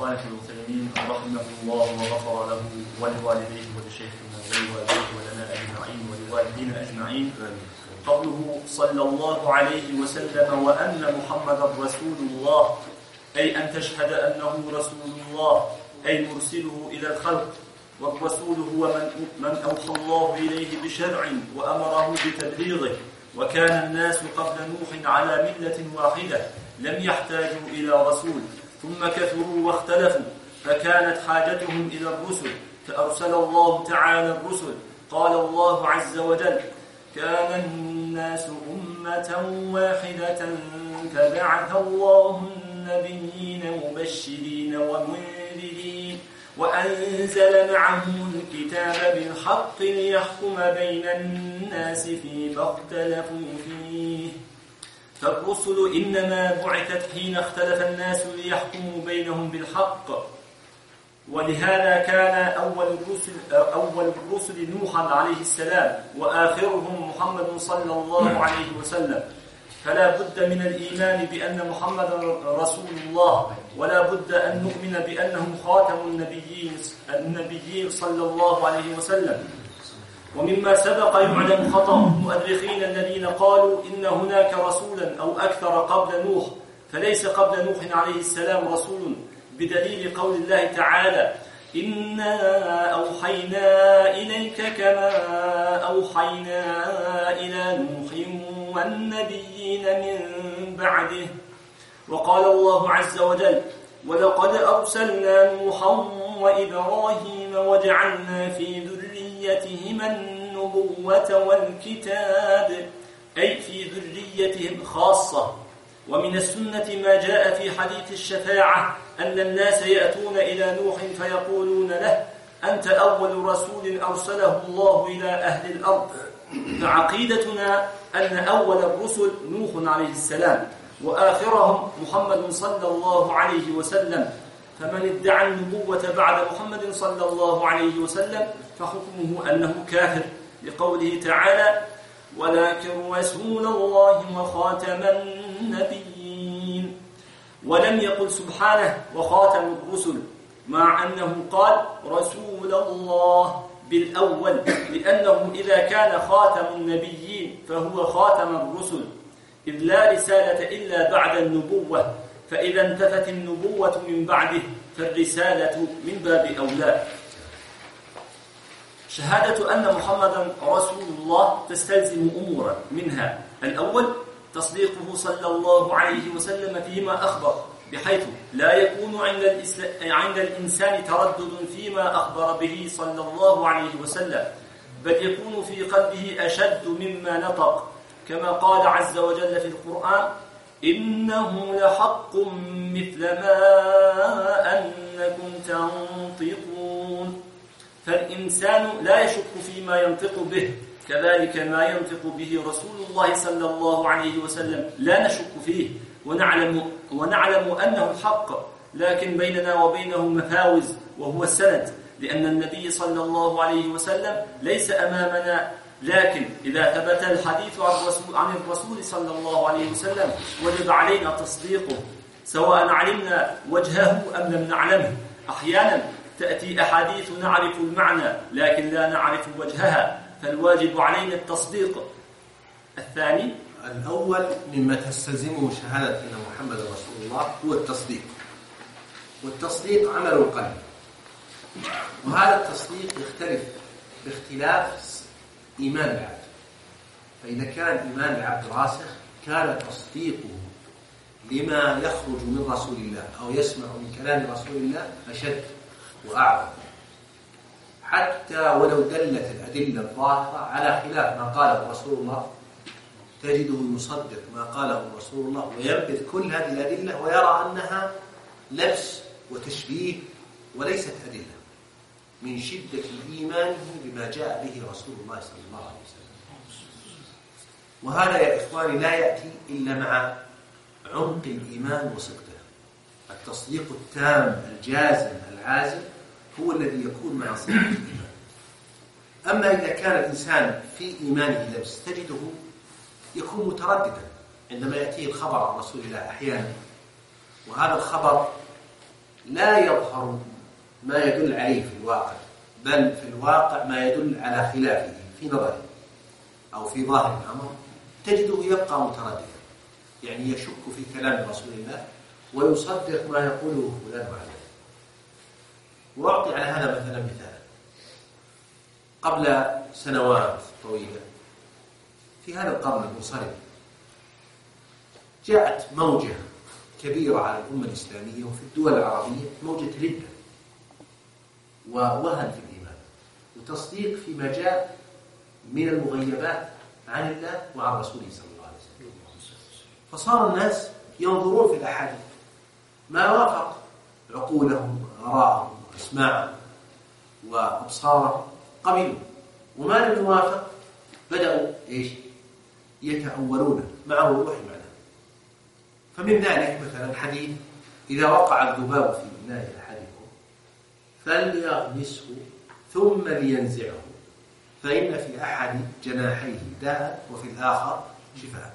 قال ابن عثيمين رحمه الله وغفر له ولوالديه ولشيخنا ولوالديه ولنا أجمعين ولوالدينا أجمعين. قوله صلى الله عليه وسلم وأن محمدا رسول الله، أي أن تشهد أنه رسول الله، أي مرسله إلى الخلق. والرسول هو من أوحى الله إليه بشرع وأمره بتبليغه. وكان الناس قبل نوح على ملة واحدة لم يحتاجوا إلى رسول، ثم كثروا واختلفوا فكانت حاجتهم إلى الرسل، فأرسل الله تعالى الرسل. قال الله عز وجل: كان الناس أمة واحدة فبعث الله النبيين مبشرين ومنذرين وأنزل معهم الكتاب بالحق ليحكم بين الناس فيما اختلفوا فيه. فالرسل إنما بعثت حين اختلف الناس ليحكموا بينهم بالحق. ولهذا كان أول الرسل نوحا عليه السلام، وآخرهم محمد صلى الله عليه وسلم. فلا بد من الإيمان بأن محمدا رسول الله، ولا بد أن نؤمن بأنه خاتم النبيين صلى الله عليه وسلم. ومما سبق يعلم خطأ المؤرخين الذين قالوا إن هناك رسولا أو أكثر قبل نوح، فليس قبل نوح عليه السلام رسول، بدليل قول الله تعالى: إنا أوحينا إليك كما أوحينا إلى نوح والنبيين من بعده. وقال الله عز وجل: ولقد أرسلنا نوحا وإبراهيم وجعلنا في ذريتهما النبوة والكتاب، أي في ذريتهم خاصة. ومن السنة ما جاء في حديث الشفاعة أن الناس يأتون إلى نوح فيقولون له: أنت أول رسول أرسله الله إلى أهل الأرض. فعقيدتنا أن أول الرسل نوح عليه السلام، وآخرهم محمد صلى الله عليه وسلم. فمن ادعى النبوة بعد محمد صلى الله عليه وسلم فحكمه أنه كافر، لقوله تعالى: ولكن رسول الله وخاتم النبيين. ولم يقل سبحانه وخاتم الرسل، مع أنه قال رسول الله بالأول، لأنه إذا كان خاتم النبيين فهو خاتم الرسل، إذ لا رسالة إلا بعد النبوة، فإذا انتفت النبوة من بعده فالرسالة من باب أولى. شهادة أن محمدا رسول الله تستلزم أمورا، منها: الأول تصديقه صلى الله عليه وسلم فيما أخبر، بحيث لا يكون عند الإنسان تردد فيما أخبر به صلى الله عليه وسلم، بل يكون في قلبه أشد مما نطق، كما قال عز وجل في القرآن: إنه لحق مثل ما أنكم تنطقون. فالإنسان لا يشك فيما ينطق به، كذلك ما ينطق به رسول الله صلى الله عليه وسلم لا نشك فيه، ونعلم أنه الحق، لكن بيننا وبينه مفاوز، وهو السند، لأن النبي صلى الله عليه وسلم ليس أمامنا. لكن إذا ثبت الحديث عن الرسول صلى الله عليه وسلم وجب علينا تصديقه، سواء علمنا وجهه أم لم نعلمه. أحيانا تأتي أحاديث نعرف المعنى لكن لا نعرف وجهها، فالواجب علينا التصديق. الثاني: الأول مما تستلزمه شهادة أن محمد رسول الله هو التصديق، والتصديق عمل القلب، وهذا التصديق يختلف باختلاف إيمان العبد. فإذا كان إيمان العبد راسخ كان تصديقه لما يخرج من رسول الله أو يسمع من كلام رسول الله أشد وأعظم، حتى ولو دلت الأدلة الظاهرة على خلاف ما قاله رسول الله تجده يصدق ما قاله رسول الله وينبذ كل هذه الأدلة ويرى أنها لبس وتشبيه وليست أدلة، من شدة إيمانه بما جاء به رسول الله صلى الله عليه وسلم. وهذا يا إخواني لا يأتي إلا مع عمق الإيمان وصدقه. التصديق التام الجازم العازم هو الذي يكون مع صدق الإيمان. أما إذا كان الإنسان في إيمانه لبس تجده يكون مترددا عندما يأتيه الخبر عن رسول الله أحيانا، وهذا الخبر لا يظهر ما يدل عليه في الواقع، بل في الواقع ما يدل على خلافه في نظره أو في ظاهر الأمر، تجده يبقى مترددا، يعني يشك في كلام رسول الله ويصدق ما يقوله فلان وعلان. وأعطي على هذا مثلا مثالا. قبل سنوات طويلة في هذا القرن المنصرم جاءت موجة كبيرة على الأمة الإسلامية وفي الدول العربية، موجة ردة ووهن في الإيمان وتصديق فيما جاء من المغيبات عن الله وعن رسوله صلى الله عليه وسلم. فصار الناس ينظرون في الأحاديث ما وافق عقولهم وآراءهم وأسماعهم وأبصارهم قبلوا، وما لم يوافق بدأوا يتأولون معه ويروح معنا. فمن ذلك مثلا حديث: إذا وقع الذباب في إناء أحدكم فليغمسه ثم لينزعه فإن في أحد جناحيه داء وفي الآخر شفاء.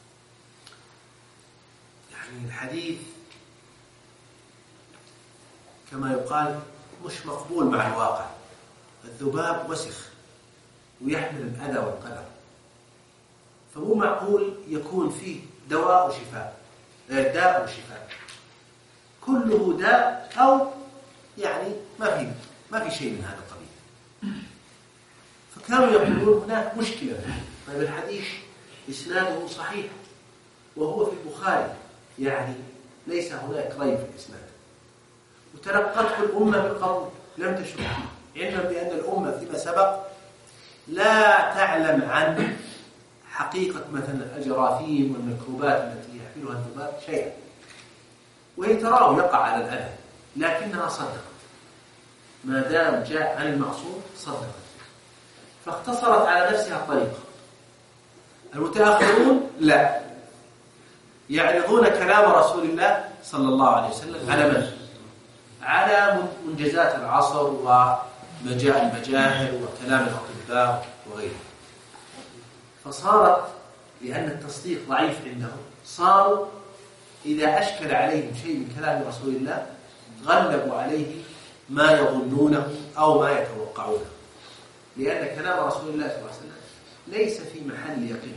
يعني الحديث كما يقال مش مقبول مع الواقع. الذباب وسخ ويحمل الأذى والقلق، فمو معقول يكون فيه دواء وشفاء، داء وشفاء، كله داء أو يعني ما في شيء من هذا القبيل. فكانوا يقولون هناك مشكلة. طيب الحديث إسناده صحيح وهو في البخاري، يعني ليس هناك ريب في الإسناد، وتلقته الأمة بالقبول لم تشك، علما بأن الأمة فيما سبق لا تعلم عن حقيقة مثلا الجراثيم والميكروبات التي يحملها الذباب شيئا، وهي تراه يقع على الأذى، لكنها صدقت ما دام جاء عن المعصوم صدقت، فاختصرت على نفسها الطريقة. المتأخرون لا، يعرضون كلام رسول الله صلى الله عليه وسلم على من؟ على منجزات العصر ومجاء المجاهر وكلام الأطباء وغيره. فصارت لأن التصديق ضعيف عندهم، صاروا إذا أشكل عليهم شيء من كلام رسول الله غلبوا عليه ما يظنونه أو ما يتوقعونه، لأن كلام رسول الله صلى الله عليه وسلم ليس في محل يقين.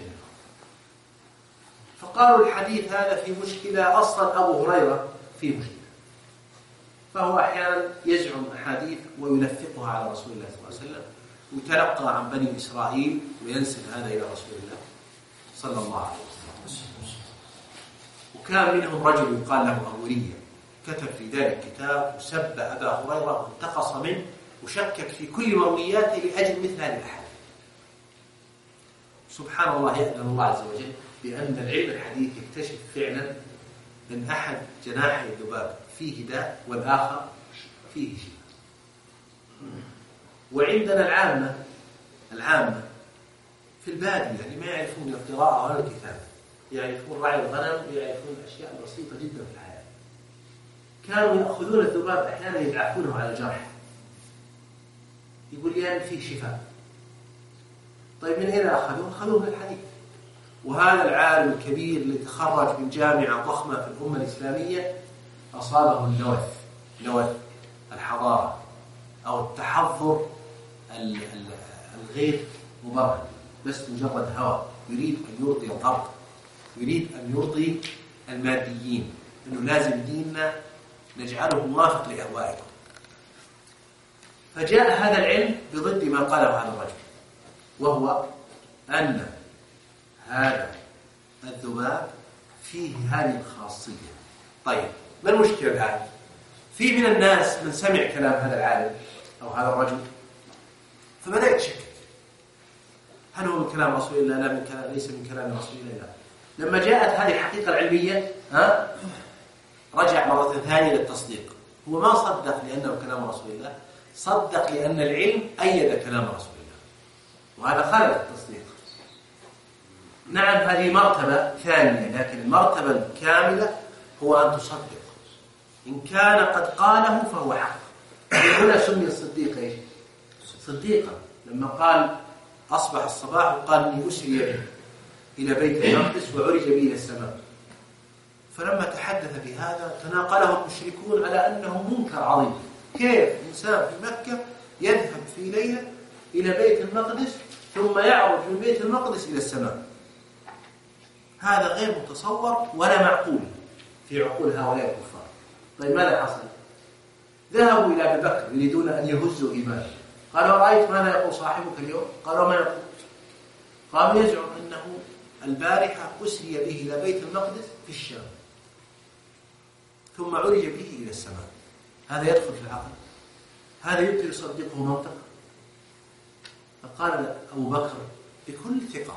فقالوا الحديث هذا في مشكلة، أصلا أبو هريرة في مشكلة، فهو أحيانا يزعم أحاديث ويلفقها على رسول الله صلى الله عليه وسلم ويتلقى عن بني إسرائيل وينسب هذا إلى رسول الله صلى الله عليه وسلم. وكان منهم رجل يقال له أولية، كتب في ذلك كتاب وسب أبا هريرة وانتقص منه وشكك في كل مروياته لأجل مثل هذه الأحاديث. سبحان الله، يأذن الله عز وجل بأن العلم الحديث يكتشف فعلا أن أحد جناحي الذباب فيه داء والآخر فيه شفاء. وعندنا العامة في البادية يعني ما يعرفون القراءة ولا الكتابة، يعرفون رعي الغنم ويعرفون أشياء بسيطة جدا في الحياة. كانوا يأخذون الذباب أحيانا يدعكونه على الجرح، يقول لي فيه شفاء. طيب من أين أخذوه؟ أخذوه من الحديث. وهذا العالم الكبير اللي تخرج من جامعة ضخمة في الأمة الإسلامية أصابه نوث الحضارة أو التحضر الغير مبرهن، بس مجرد هوى، يريد أن يرضي الغرب، يريد أن يرضي الماديين، أنه لازم ديننا نجعله موافق لأهوائكم. فجاء هذا العلم بضد ما قاله هذا الرجل، وهو أن هذا الذباب فيه هذه الخاصية. طيب ما المشكلة الآن؟ في من الناس من سمع كلام هذا العالم أو هذا الرجل فبدأ يتشكك، هل هو من كلام رسول الله؟ لا، من كلام، ليس من كلام رسول الله. لما جاءت هذه الحقيقة العلمية رجع مرة ثانية للتصديق. هو ما صدق لأنه كلام رسول الله، صدق لأن العلم أيد كلام رسول الله، وهذا خلل التصديق. نعم هذه مرتبة ثانية، لكن المرتبة الكاملة هو أن تصدق. إن كان قد قاله فهو حق. هنا سمي الصديق إيش؟ صديقا. لما قال أصبح الصباح وقال إني أسري به إلى بيت المقدس وعرج به إلى السماء، فلما تحدث بهذا تناقله المشركون على أنه منكر عظيم. كيف إنسان في مكة يذهب في ليلة إلى بيت المقدس ثم يعرج من بيت المقدس إلى السماء؟ هذا غير متصور ولا معقول في عقول هؤلاء الكفار. طيب ماذا حصل؟ ذهبوا إلى أبي بكر يريدون أن يهزوا إيمانه. قالوا رأيت ماذا يقول صاحبك اليوم؟ قالوا ما يقول. قالوا يزعم أنه البارحة أسري به إلى بيت المقدس في الشام ثم عرج به إلى السماء. هذا يدخل في العقل؟ هذا يمكن يصدقه منطق؟ فقال أبو بكر بكل ثقة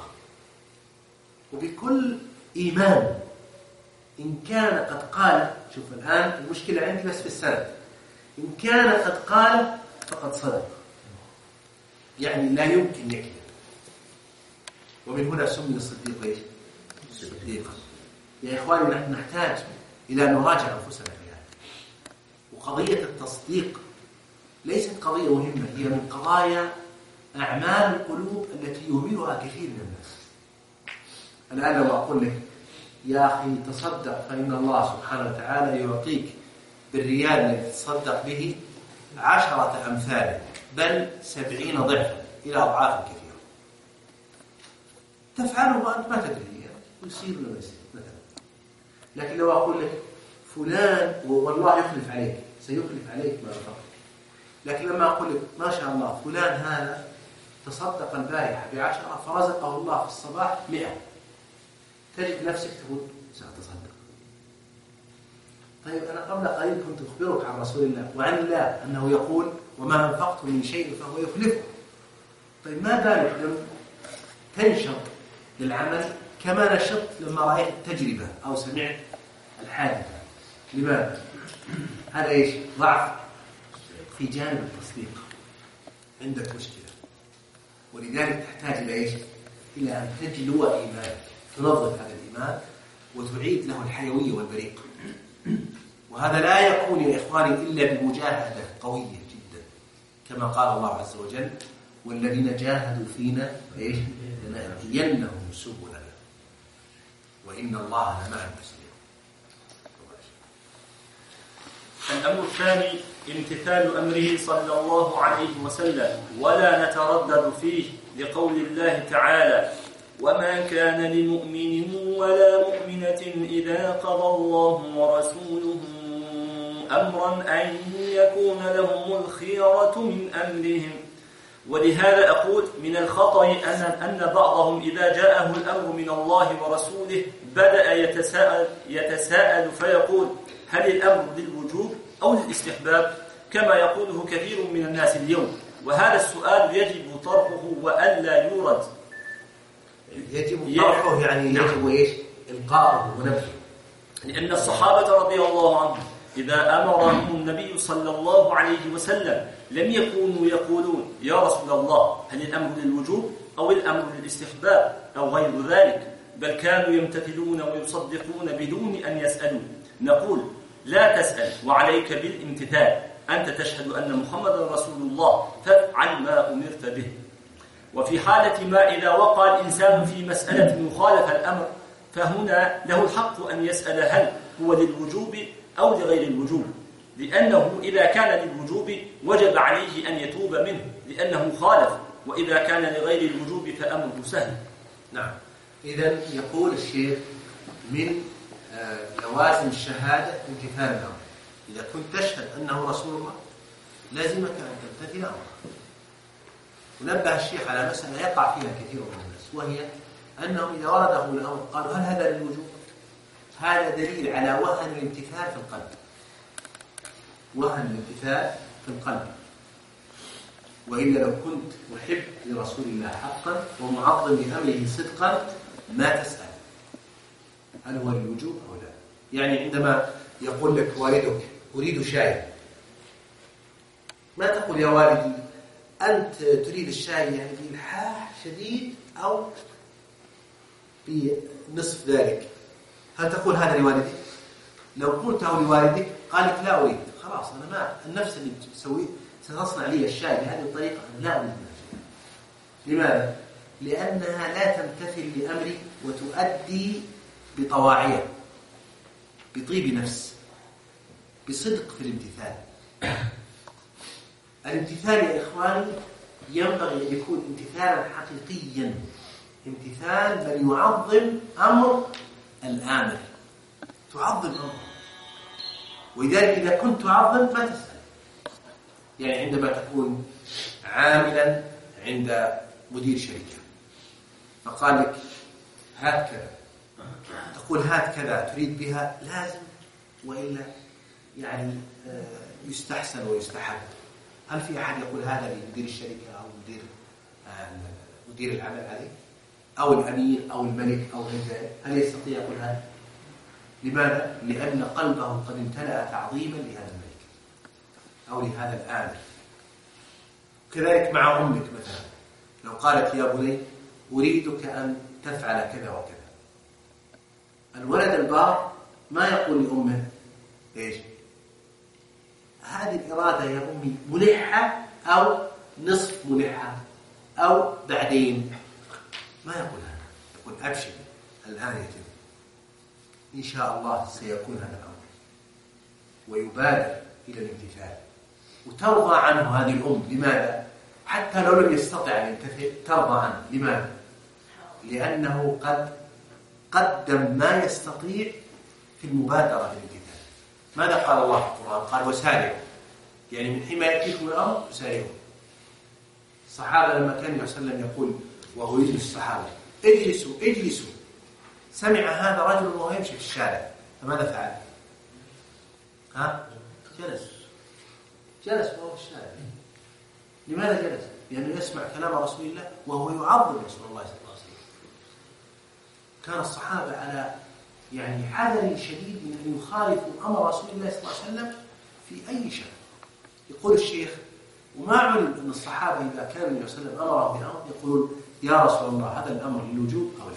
وبكل إيمان إن كان قد قال، شوف الآن المشكلة عندي بس في السند، إن كان قد قال فقد صدق، يعني لا يمكن يكذب. ومن هنا سمي الصديق ايش؟ صديقا. يا إخواني نحن نحتاج إلى أن نراجع أنفسنا في هذا. وقضية التصديق ليست قضية مهمة، هي من قضايا أعمال القلوب التي يهملها كثير من الناس. الآن لو أقول لك يا أخي تصدق فإن الله سبحانه وتعالى يعطيك بالريال الذي تصدق به 10 أمثاله بل 70 ضعفا إلى أضعاف كثيرة، تفعله وأنت ما تدري يصير ولا ما يصير مثلا. لكن لو أقول لك فلان والله يخلف عليك، سيخلف عليك ما أفضل. لكن لما أقول لك ما شاء الله فلان هذا تصدق البارحة ب10 فرزقه الله في الصباح 100، تجد نفسك تقول سأتصدق. طيب أنا قبل قليل كنت أخبرك عن رسول الله وعن الله أنه يقول وما أنفقت من شيء فهو يخلفه. طيب ما بالك لم تنشط للعمل كما نشطت لما رأيت التجربة أو سمعت الحادثة؟ لماذا؟ هذا إيش؟ ضعف في جانب التصديق. عندك مشكلة، ولذلك تحتاج إلى إيش؟ إلى أن تجلو إيمانك، تنظف هذا الإيمان وتعيد له الحيوية والبريق. وهذا لا يكون يا إخواني إلا بمجاهدة قوية جدا، كما قال الله عز وجل والذين جاهدوا فينا إيش؟ لنهدينهم سبلنا وإن الله لمع المحسنين. الأمر الثاني امتثال أمره صلى الله عليه وسلم ولا نتردد فيه، لقول الله تعالى وما كان لمؤمن ولا مؤمنة إذا قضى الله ورسوله أمرا أن يكون لهم الخيرة من أمرهم. ولهذا أقول من الخطأ أن بعضهم إذا جاءه الأمر من الله ورسوله بدأ يتساءل فيقول هل الأمر للوجوب أو للاستحباب، كما يقوله كثير من الناس اليوم. وهذا السؤال يجب طرحه وألا يورد. يجب طرحه يعني يجب إيش؟ إلقاءه ونبذه. لأن الصحابة رضي الله عنهم إذا أمرهم النبي صلى الله عليه وسلم لم يكونوا يقولون يا رسول الله هل الأمر للوجوب أو الأمر للاستحباب أو غير ذلك، بل كانوا يمتثلون ويصدقون بدون أن يسألوا. نقول لا تسأل وعليك بالامتثال، أنت تشهد أن محمد رسول الله فافعل ما أمرت به. وفي حالة ما إذا وقع الإنسان في مسألة مخالفة الأمر فهنا له الحق أن يسأل هل هو للوجوب أو لغير الوجوب، لأنه إذا كان للوجوب وجب عليه أن يتوب منه لأنه خالف، وإذا كان لغير الوجوب فأمره سهل. نعم. إذن يقول الشيخ من لوازم الشهادة امتثال الأمر. إذا كنت تشهد أنه رسول الله لازمك أن تمتثل أمره. ونبه الشيخ على مسألة يقع فيها كثير من الناس، وهي أنهم إذا وردهم الأمر قالوا هل هذا للوجوب؟ هذا دليل على وهن الامتثال في القلب. وهن الامتثال في القلب. وإلا لو كنت محب لرسول الله حقا ومعظم لأمره صدقا ما تسأل هل هو للوجوب أو لا. يعني عندما يقول لك والدك أريد شاي، ما تقول يا والدي أنت تريد الشاي يعني بإلحاح شديد أو بنصف ذلك. هل تقول هذا لوالدك؟ لو قلته لوالدك قال لك لا أريد، خلاص أنا ما النفس اللي تسوي ستصنع لي الشاي بهذه الطريقة أنا لا أريد. لماذا؟ لأنها لا تمتثل لأمري وتؤدي بطواعية. بطيب نفس، بصدق في الامتثال. الامتثال يا إخواني ينبغي أن يكون امتثالا حقيقيا، امتثال من يعظم أمر الآمر، تعظم أمره. ولذلك إذا كنت تعظم ما تسأل. يعني عندما تكون عاملا عند مدير شركة فقال لك هات كذا، تقول هات كذا تريد بها لازم وإلا يعني يستحسن ويستحب. هل في أحد يقول هذا لمدير الشركة أو مدير العمل عليه أو الأمير أو الملك أو غير ذلك؟ هل يستطيع يقول هذا؟ لماذا؟ لأن قلبه قد امتلأ تعظيما لهذا الملك أو لهذا الآمر. كذلك مع أمك مثلا، لو قالت يا بني أريدك أن تفعل كذا وكذا، الولد البار ما يقول لأمه إيش؟ هذه الإرادة يا أمي ملحة أو نصف ملحة أو بعدين، ما يقول هذا، يقول أبشر الآن يتم، إن شاء الله سيكون هذا الأمر، ويبادر إلى الامتثال. وترضى عنه هذه الأم. لماذا؟ حتى لو لم يستطع أن يمتثل ترضى عنه. لماذا؟ لأنه قد قدم ما يستطيع في المبادرة للامتثال. ماذا قال الله في القرآن؟ قال وسارعوا، يعني من حين ما يأتيكم الأمر فسارعوا. الصحابة لما كان النبي صلى الله عليه وسلم يقول وهو يجلس الصحابة اجلسوا اجلسوا، سمع هذا رجل وهو يمشي في الشارع، فماذا فعل؟ جلس وهو في الشارع. لماذا جلس؟ لأنه يسمع كلام رسول الله وهو يعظم رسول الله صلى الله عليه وسلم. كان الصحابة على يعني حذر شديد من أن يخالفوا أمر رسول الله صلى الله عليه وسلم في أي شيء. يقول الشيخ وما علم أن الصحابة إذا كان النبي صلى الله عليه وسلم أمره بأمر يقولون يا رسول الله هذا الأمر للوجوب أو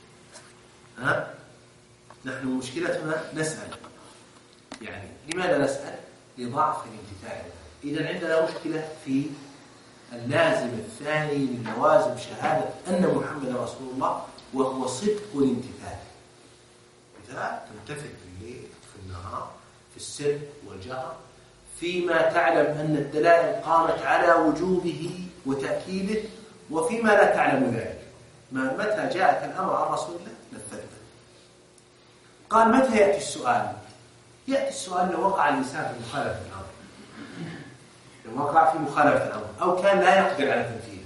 لا؟ نحن مشكلتنا نسأل. يعني لماذا نسأل؟ لضعف الامتثال. إذا عندنا مشكلة في اللازم الثاني من لوازم شهادة أن محمد رسول الله، وهو صدق الامتثال. إذا تمتثل في الليل في النهار في السر والجهر، فيما تعلم أن الدلائل قامت على وجوبه وتأكيده، وفيما لا تعلم ذلك متى جاءك الأمر عن رسول الله نفذته. قال متى يأتي السؤال؟ يأتي السؤال لو وقع الإنسان في مخالفة الأمر، لو وقع في مخالفة الأمر أو كان لا يقدر على تنفيذه،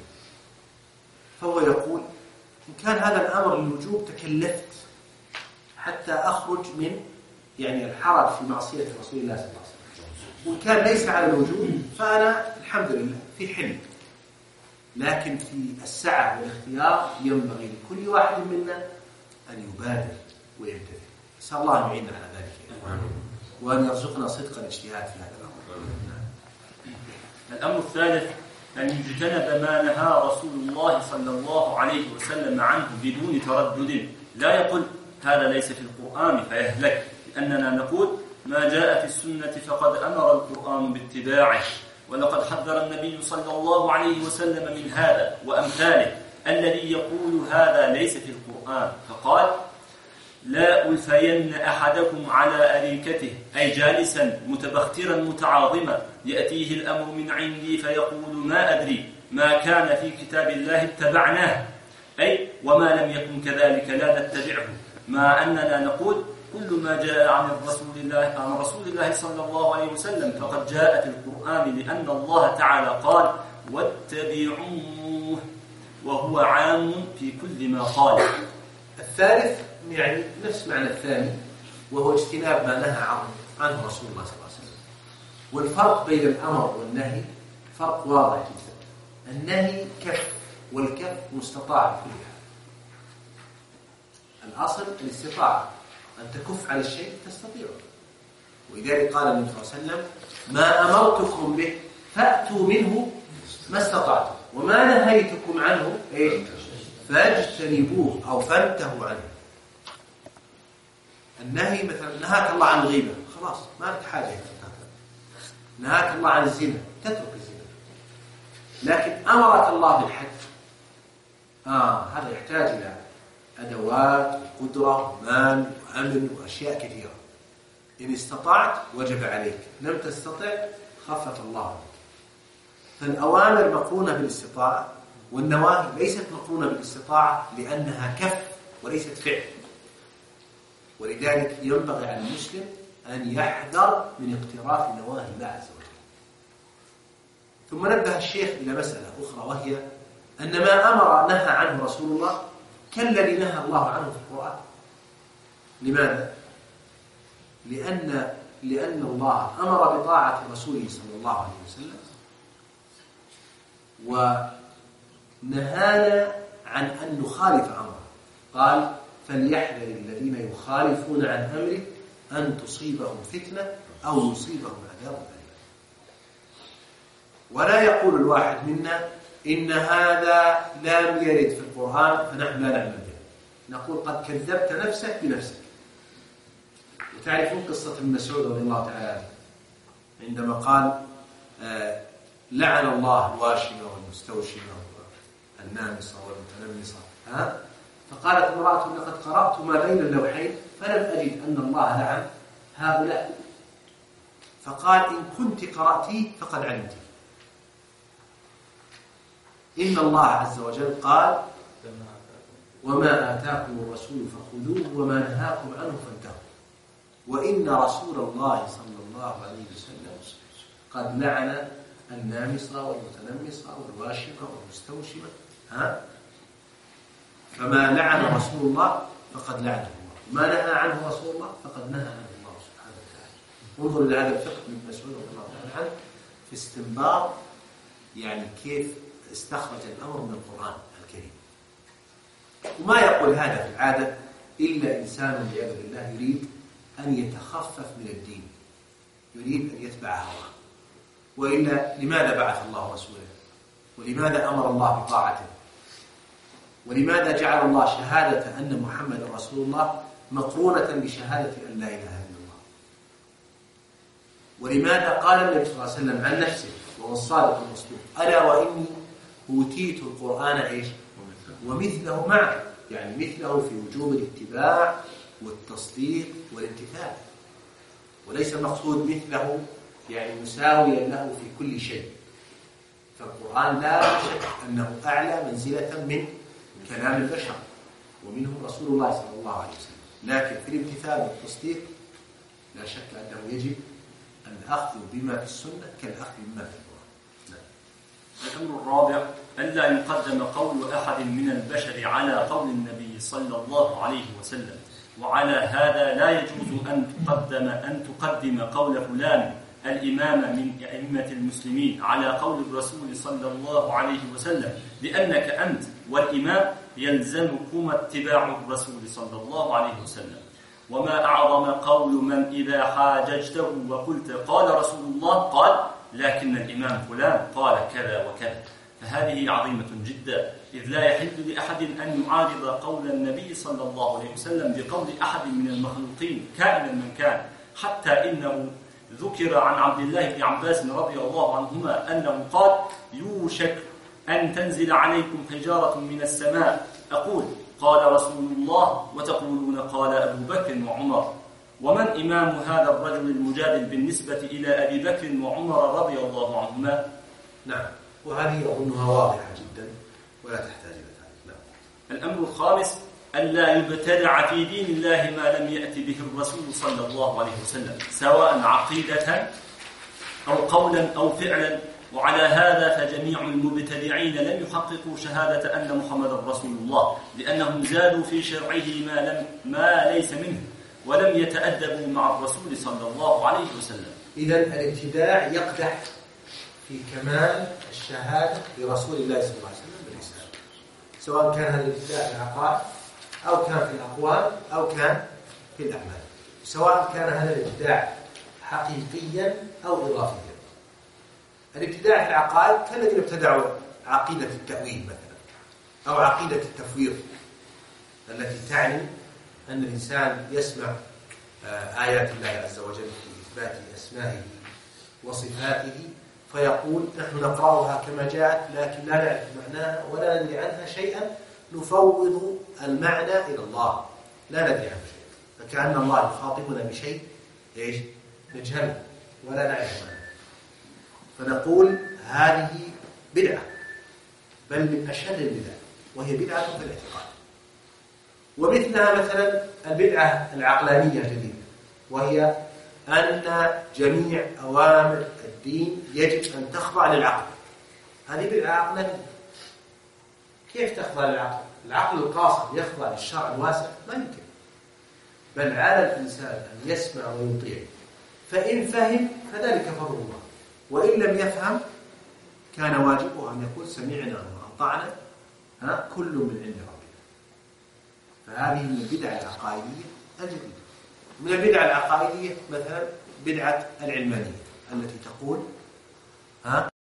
فهو يقول إن كان هذا الأمر للوجوب تكلفت حتى أخرج من يعني الحرج في معصية رسول الله صلى الله عليه وسلم، وإن كان ليس على الوجوب فأنا الحمد لله في حل. لكن في السعة والاختيار ينبغي لكل واحد منا أن يبادر ويمتثل. نسأل الله أن يعيننا على ذلك وأن يرزقنا صدق الاجتهاد في هذا الأمر. الأمر الثالث أن يجتنب ما نهى رسول الله صلى الله عليه وسلم عنه بدون تردد، لا يقول هذا ليس في القرآن فيهلك، لأننا نقول ما جاء في السنة فقد أمر القرآن باتباعه. ولقد حذر النبي صلى الله عليه وسلم من هذا وأمثاله الذي يقول هذا ليس في القرآن، فقال لا ألفين أحدكم على أريكته، أي جالسا متبخترا متعاظما يأتيه الأمر من عندي فيقول ما أدري ما كان في كتاب الله اتبعناه، أي وما لم يكن كذلك لا نتبعه، مع أننا نقول كل ما جاء عن رسول الله صلى الله عليه وسلم فقد جاء في القرآن، لأن الله تعالى قال واتبعوه، وهو عام في كل ما قال. الثالث يعني نفس معنى الثاني، وهو اجتناب ما نهى عنه رسول الله صلى الله عليه وسلم. والفرق بين الأمر والنهي فرق واضح جدا. النهي كف، والكف مستطاع في كل حال. الأصل الاستطاعة، أن تكف على الشيء تستطيعه. ولذلك قال النبي صلى الله عليه وسلم ما أمرتكم به فأتوا منه ما استطعتم وما نهيتكم عنه فاجتنبوه أو فانتهوا عنه. النهي مثلا نهاك الله عن الغيبة، خلاص ما لك حاجة تتركها. نهاك الله عن الزنا، تترك الزنا. لكن أمرك الله بالحج، هذا يحتاج إلى أدوات وقدرة ومال وأمن وأشياء كثيرة. إن استطعت وجب عليك، لم تستطع خفف الله عنك. فالأوامر مقرونة بالاستطاعة، والنواهي ليست مقرونة بالاستطاعة لأنها كف وليست فعل. ولذلك ينبغي على المسلم أن يحذر من اقتراف نواهي الله عز وجل. ثم نبه الشيخ إلى مسألة أخرى، وهي أن ما أمر نهى عنه رسول الله كالذي نهى الله عنه في القرآن. لماذا؟ لأن الله أمر بطاعة رسوله صلى الله عليه وسلم، ونهانا عن أن نخالف أمره. قال: فليحذر الذين يخالفون عن أمره أن تصيبهم فتنة أو يصيبهم عذاب أليم. ولا يقول الواحد منا إن هذا لم يرد في القرآن فنحن لا نعمل به. نقول: قد كذبت نفسك بنفسك. وتعرفون قصة ابن مسعود رضي الله تعالى عنه عندما قال: لعن الله الواشمة والمستوشمة والنامصة والمتنمصة. فقالت امرأة: لقد قرأت ما بين اللوحين فلم أجد أن الله لعن هؤلاء. فقال: إن كنت قرأتي فقد علمتي. إن الله عز وجل قال: وما آتاكم الرسول فخذوه وما نهاكم عنه فانتهوا، وإن رسول الله صلى الله عليه وسلم قد لعن النامصة والمتنمصة والواشمة والمستوشمة. فما لعن رسول الله فقد لعنه الله، ما نهى عنه رسول الله فقد نهى عنه الله سبحانه وتعالى. انظر إلى هذا الفقه من مسعود رضي الله تعالى عنه في استنباط كيف استخرج الأمر من القرآن الكريم. وما يقول هذا في العادة إلا إنسان والعياذ بالله يريد أن يتخفف من الدين، يريد أن يتبع هواه. وإلا لماذا بعث الله رسوله؟ ولماذا أمر الله بطاعته؟ ولماذا جعل الله شهادة أن محمد رسول الله مقرونة بشهادة أن لا إله إلا الله؟ ولماذا قال النبي صلى الله عليه وسلم عن نفسه وهو الصادق المصدوق: ألا وإني أوتيت القرآن ومثله معه، مثله في وجوب الاتباع والتصديق والامتثال، وليس المقصود مثله مساويا له في كل شيء. فالقرآن لا شك أنه أعلى منزلة من كلام البشر، ومنهم رسول الله صلى الله عليه وسلم. لكن في الامتثال والتصديق لا شك أنه يجب الأخذ بما في السنة كالأخذ بما في القرآن. الأمر الرابع: ألا يقدم قول أحد من البشر على قول النبي صلى الله عليه وسلم. وعلى هذا لا يجوز أن تقدم قول فلان الإمام من أئمة المسلمين على قول الرسول صلى الله عليه وسلم، لأنك أنت والإمام يلزمكم اتباع الرسول صلى الله عليه وسلم. وما أعظم قول من إذا حاججته وقلت قال رسول الله قال لكن الإمام فلان قال كذا وكذا. فهذه عظيمة جدا، إذ لا يحل لأحد أن يعارض قول النبي صلى الله عليه وسلم بقول أحد من المخلوقين كائنا من كان. حتى إنه ذكر عن عبد الله بن عباس رضي الله عنهما أنه قال: يوشك أن تنزل عليكم حجارة من السماء، أقول قال رسول الله وتقولون قال أبو بكر وعمر. ومن إمام هذا الرجل المجادل بالنسبة إلى أبي بكر وعمر رضي الله عنهما؟ نعم، وهذه أظنها واضحة جدا ولا تحتاج إلى تعليق. نعم. الأمر الخامس: ألا يبتدع في دين الله ما لم يأتي به الرسول صلى الله عليه وسلم، سواء عقيدة أو قولا أو فعلا. وعلى هذا فجميع المبتدعين لم يحققوا شهادة أن محمد رسول الله، لأنهم زادوا في شرعه ما ليس منه، ولم يتأدبوا مع الرسول صلى الله عليه وسلم. إذن الابتداع يقدح في كمال الشهادة لرسول الله صلى الله عليه وسلم بالإسلام، سواء كان هذا الابتداع في العقائد أو كان في الأقوال أو كان في الأعمال، سواء كان هذا الابتداع حقيقيا أو إضافيا. الابتداع في العقائد كالذين ابتدعوا عقيدة التأويل مثلا، أو عقيدة التفويض التي تعني أن الإنسان يسمع آيات الله عز وجل في إثبات أسمائه وصفاته فيقول: نحن نقرأها كما جاءت لكن لا نعرف معناها ولا ندري عنها شيئا، نفوض المعنى إلى الله، لا ندري عنه شيئا. فكأن الله يخاطبنا بشيء إيش؟ نجهل ولا نعرف عنها، فنقول هذه بدعة، بل من أشد البدع، وهي بدعة في الاعتقاد. ومثلها مثلا البدعة العقلانية الجديدة، وهي أن جميع أوامر الدين يجب أن تخضع للعقل. هذه بدعة عقلانية. كيف تخضع للعقل؟ العقل القاصر يخضع للشرع الواسع؟ ما يمكن. بل على الإنسان أن يسمع ويطيع، فإن فهم فذلك فضل الله، وإن لم يفهم كان واجبه أن يقول سمعنا وأطعنا، كل من عند ربنا. فهذه من البدع العقائدية الجديدة. من البدع العقائدية مثلا بدعة العلمانية التي تقول